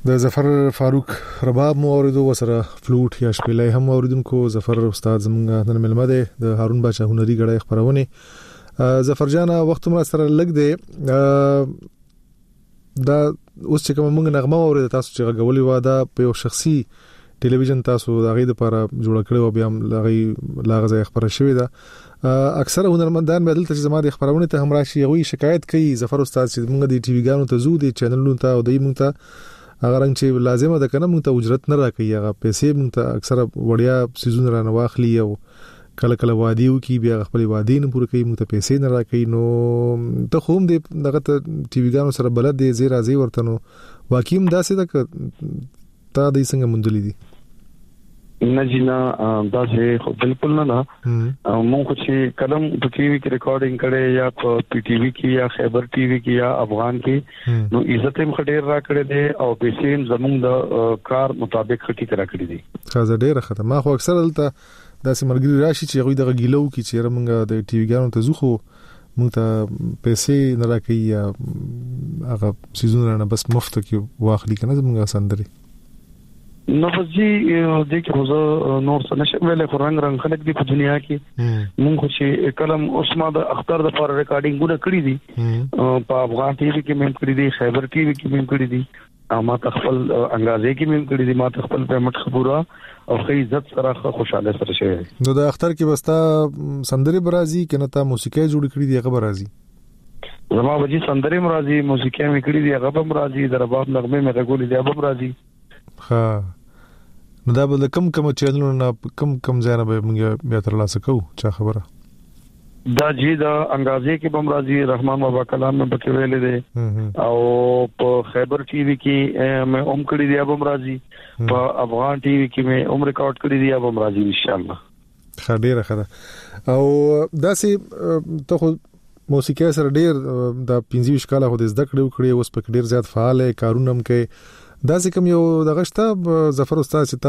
د ظفر فاروق رباب مو اوریدو وسره فلوټ یا شپېلې هم اوریدونکو. ظفر استاد زمونږ نن ملمه ده د هارون باچا هنري غړې خبرونه. ظفر جان وخت مر سره لګ دی دا اوس چې کوم موږ نغمه اورید تاسو چې غوولې و دا په یو شخصي ټلویزیون تاسو د غي لپاره جوړ کړو بیا هم لاغه خبره شوې ده. اکثر هنرمندان بدل ته زما د خبرونه ته هم راشي غوي شکایت کوي ظفر استاد چې موږ د ټي وی ګانو ته زو دي چینلونو ته او دای موږ ته اگر رنګ چې لازمه ده کنه موږ ته اجرت نه راکړي هغه پیسې موږ ته اکثر وړیا سيزون را نواخلي او کله کله وادیو کې بیا خپل وادي نه پوره کوي موږ ته پیسې نه راکړي. نو ته خوم دې دغه ټي وی ګانو سره بلد دي زی راځي ورته نو واقعیم داسې ده ک تا د څنګه مندلې دي نه جنا دا چې خو بالکل نه مونږ چې کلم په ټي وی کې ریکارډینګ کړي یا په پی ټي وی کې یا خیبر ټي وی کې یا افغان کې نو عزت هم خډیر را کړی دي او پیسې زموږ د کار مطابق خټي کرا کړی دي. خاصه ډیره ختم ما خو اکثر دلته داسې مرګري راشي چې غوي دغه ګیلو کې چې موږ د ټي وی ګانو ته زوخو موږ ته پیسې نه راکړي یا هغه سيزون نه بس مفت کې واخلي کنه موږ سندري نو بځي د کې روزه نور څه نشه ویلې خورنګ رنگ خلک دی په دنیا کې مونږ چې کلم اوسما د اختر د پر ریکارډینګونه کړی دي په افغان ټي وی کې مم کړی دي خیبر ټي وی کې مم کړی دي ما تخفل انګازې کې مم کړی دي ما تخفل پیمنٹ خبره او خې عزت سره خوشاله سره شي. نو د اختر کې بستا سندري برازي کنه تا موسیقي جوړ کړی دی هغه برازي زما وجي سندري مرادي موسیقي مې کړی دی هغه برازي د رباب نغمه مې رغولې دی هغه برازي. ها نو دا بل کم چینلونه کم ځای نه به موږ بیا تر لاسه کوو چا خبره دا جی دا انګازې کې بمرازي رحمان بابا کلام مې پکې ویلې دي او په خیبر ټي وی کې مې کړی دی بمرازي په افغان ټي وی کې مې ریکارډ کړی دی بمرازي ان شاء الله. خډيره خده او داسې ته خو موسیقي سره ډیر د 15 کاله خو د زده کړو اوس په ډیر زیات فعال کارونه هم کوي. دا چې کوم یو دغه شته ظفر استاد چې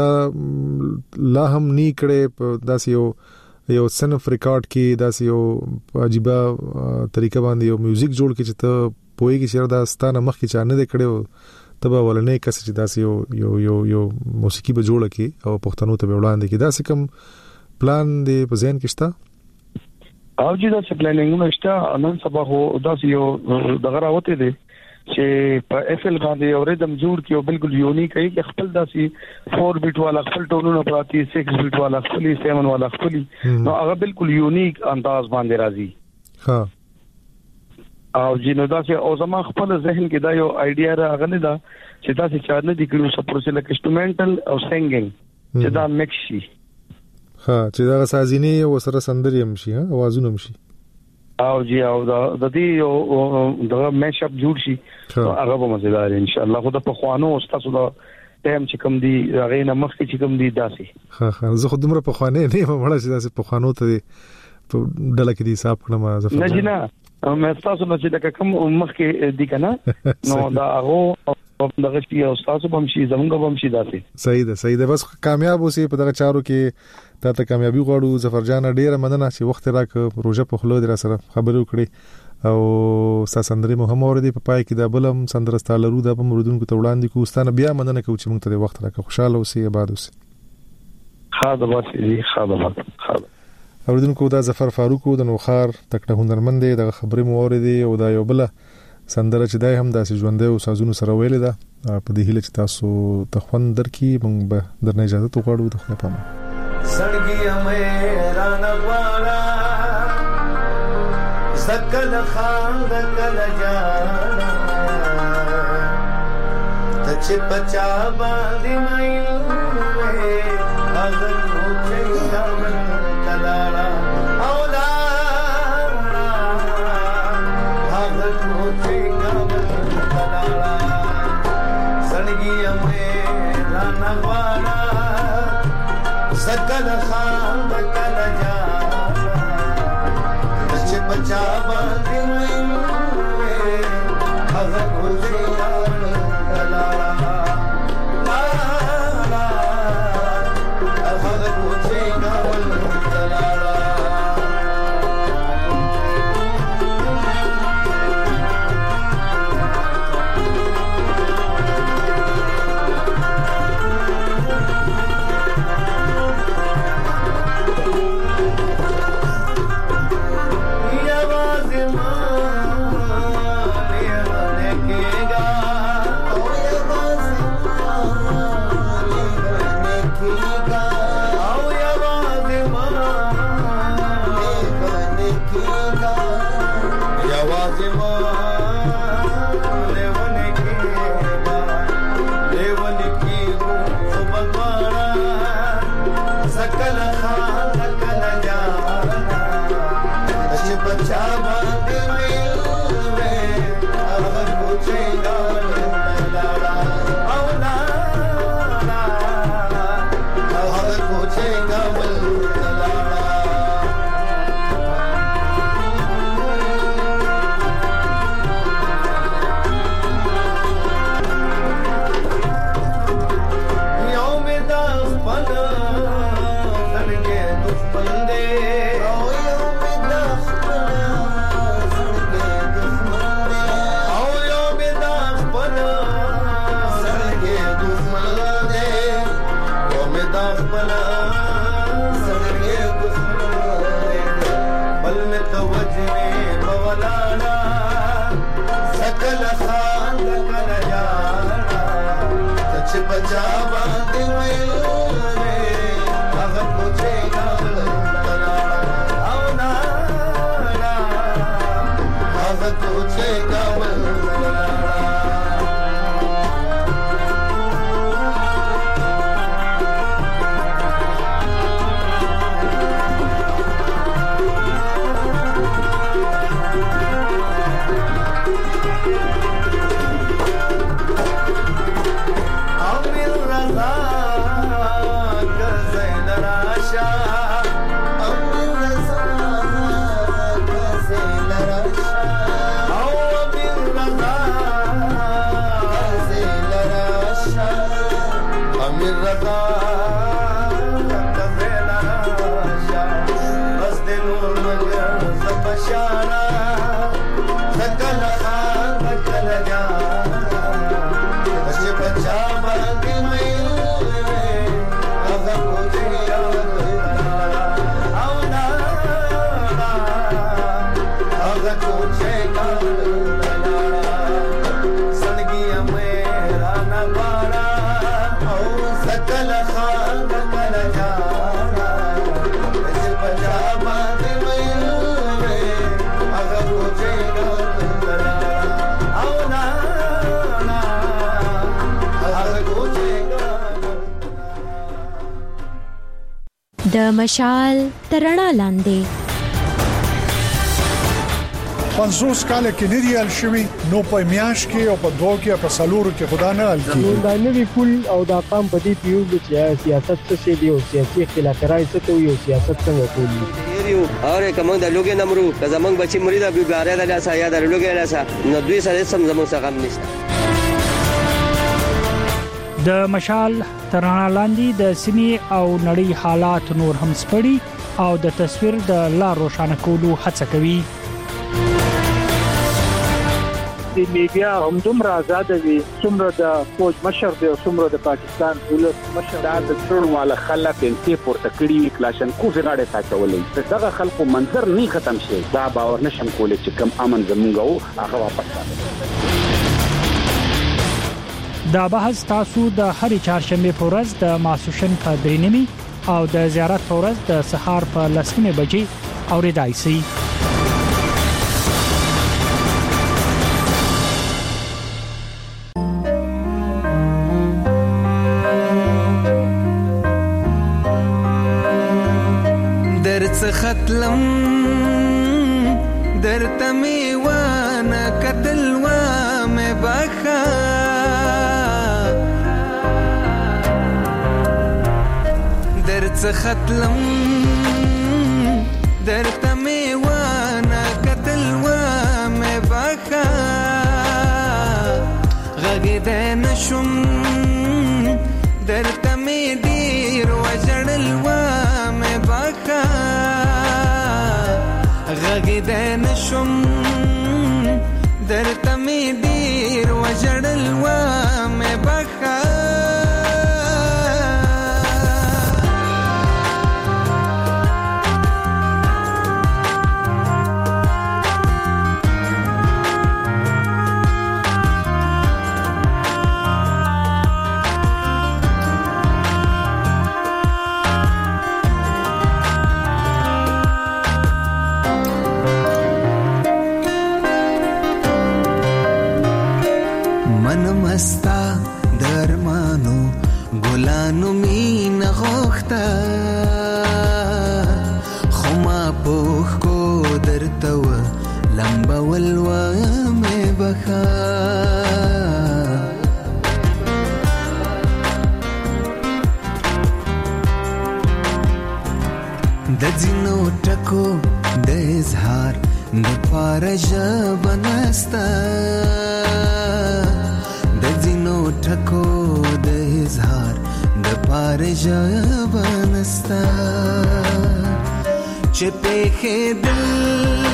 تا لا هم نی کړي دا چې یو صنف ریکارډ کې دا چې یو عجیبه طریقه باندې یو میوزیک جوړ کې چې ته پوهیږي چې دا ستانه مخ کې چانه دې کړي تبه ولنې کس چې دا چې یو موسیقي به جوړ کې او پښتنو ته وړاندې کې دا چې کوم پلان دې په ذهن کې شته او چې دا څه پلانینګونه شته نن سبا هو دا چې یو دغه راوته دي چې په اف ال باندې اوریدم جوړ کیو بالکل یونیک ای چې خپل داسي 4 بیٹ والا خپل ټونونه پراتی 6 بیٹ والا خپل 7 والا خپل نو هغه بالکل یونیک انداز باندې راځي. ها او جنو دا چې او زما خپل ذهن کې دا یو ایډیا راغلی دا چې دا چې چارنه د کلو سپورټ لکه انسټرومنټل او سنگینګ چې دا مکس شي. ها چې دا سازینه او سره سندري هم شي اوازونه هم شي او جی او د دې او د میش اپ جوړ شي هغه به مزیدار ان شاء الله. خو د پخوانو استادو د ټیم چې کوم دی هغه نه مخ کې چې کوم دی داسي ها زه خو دمر پخوانه نه وړه چې داسي پخوانو ته په ډله کې دی حساب کړم زه نه جنا مې تاسو نه چې د کوم مخ کې دی کنه نو دا هغه دغه شی او تاسو هم شي زمونږ هم شي داسي. صحیح ده بس کامیاب اوسې په دغه چارو کې ته کامیابی غواړو. ظفر جان ډیره مننه چې وخت راک پروژه په خلو در سره خبرو کړې او ساسندري مو هم اوردی په پای کې د بلم سندرستالرو د بمردونکو ته وړاندې کوستانه بیا مننه کوم چې موږ ته وخت راک خوشاله اوسې آباد اوسې. خاطر خاطر اوردونکو دا ظفر فاروق د نوخار تکړه هنرمند د خبرې مو اوردی او دا یو بل سندره چې دای هم داسې ژوندې او سازونو سره ویل ده په دې هیله چې تاسو تخوند درکې موږ به درنه اجازه تو غواړو د خپل پامه سړګي مې رانه غواړه سکل خان د کله جانا ته چې پچا باندې مې هغه نو چې کلاړه او دا هغه نو چې کلاړه سړګي مې رانه غواړه سکل خان بکل جانا چې بچا باندې مې هغه ګوزیان کلاړه لا لا هغه د مشال ترڼا لاندې 50 کال کې نریال شوی نو په میاش کې او په دوه کې په سالورو کې خدا نه حل کیږي دا نوی پول او دا قام په دې پیو چې سیاست څه دی او سیاسي اختلافات څه ته یو سیاست څنګه کوي یو اور کوم د لوګي نمرو که زمنګ بچی مرید ابي باره د لاسه یا د لوګي لاسه نو دوی سره سم زموږ څخه هم نشته. د مشال ترڼا لاندې د سیمې او نړۍ حالات نور هم سپړي او د تصویر د لار روښانه کولو هڅه کوي. د میډیا هم دومره آزاد دي څومره د فوج مشر دی او څومره د پاکستان ولس مشر دا د ټول مال خلک انتي پورته کړی کلاشنکوف غاړه تاچولې دغه خلکو منظر نه ختم شي دا باور نشم کولای چې کم امن زمونږ هغه واپس راځي. دا بحث تاسو د هرې چهارشنبه په ورځ د ماسوشن په 3:30 او د زیارت په ورځ د سهار په 10:00 بجې اوریدای شئ. درڅ ختلم درته میوانه قتل و مې بخا درڅ ختلم درته میوانه قتل و مې بخا غږ نشم درته مې ډیر وجړل و مې بخا غږ نشم درته مې ډیر وجړل و مې بخا ستا درمانو ګلانو مين غوښتا خما پوخ کو درتو لمبا ولوا مې بخا د ځینو ټکو د اظهار د پارژ بنستا د ځینو ټکو د اظهار د پارژ بنستا چې په دل